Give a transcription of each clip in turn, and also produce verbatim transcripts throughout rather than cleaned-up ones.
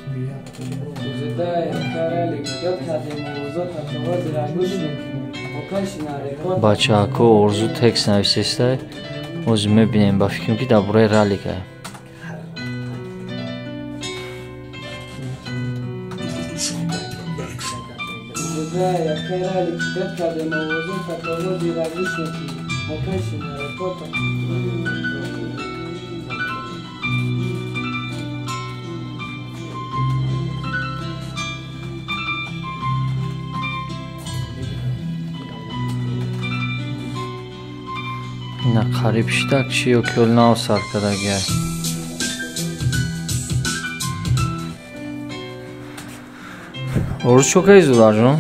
Бача ҳако орзу текст нависестай ози мебинем ба фикрам ки дар бораи раллика. ина қариб шидак чи ё кёл нав сар кардагия. орзу чокаи зуларҷон?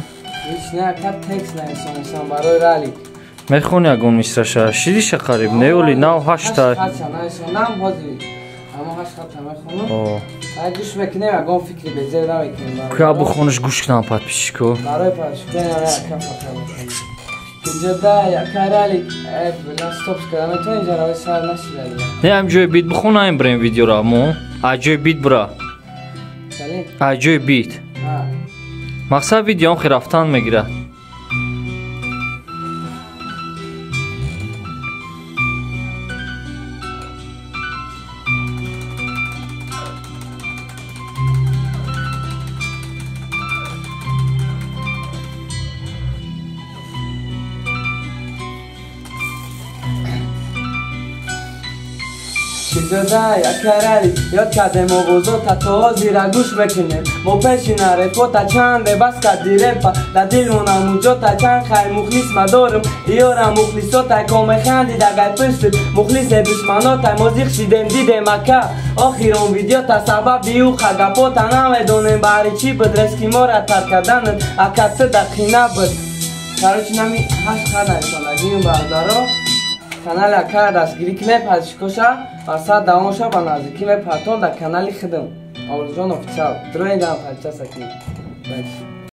мехони ягон мисраша шидиша қариб неоли нав ҳашта. кӯя бухонаш гӯш кунам подписчико. не ҳамҷои бит бихонаем брем видеора мо аҷои бит бра аҷои бит мақсад видеоам хи рафтан мегирад. Чизода я карали ёд кардем овозота то ҳозира гӯш мекунем мо пеши нарефота чанде бас карди репа дар дилмонам уҷота чанд хайр мухлис мадорим иёра мухлисотай комеханди дагай пирсид мухлисе душманотай мозиқ шидем дидем ака охир он видеота сабаби ӯ хагапота намедонем баҳри чӣ буд резки мора тарк карданат ака ты дақина буд карочи нами ҳашт хаданшонагим бардаро канали ака дастгирӣ ки мепазишкоша асад давомоша ба наздикӣ мепартон дар канали хидм Оврузҷон официал дроинг ам пачасаки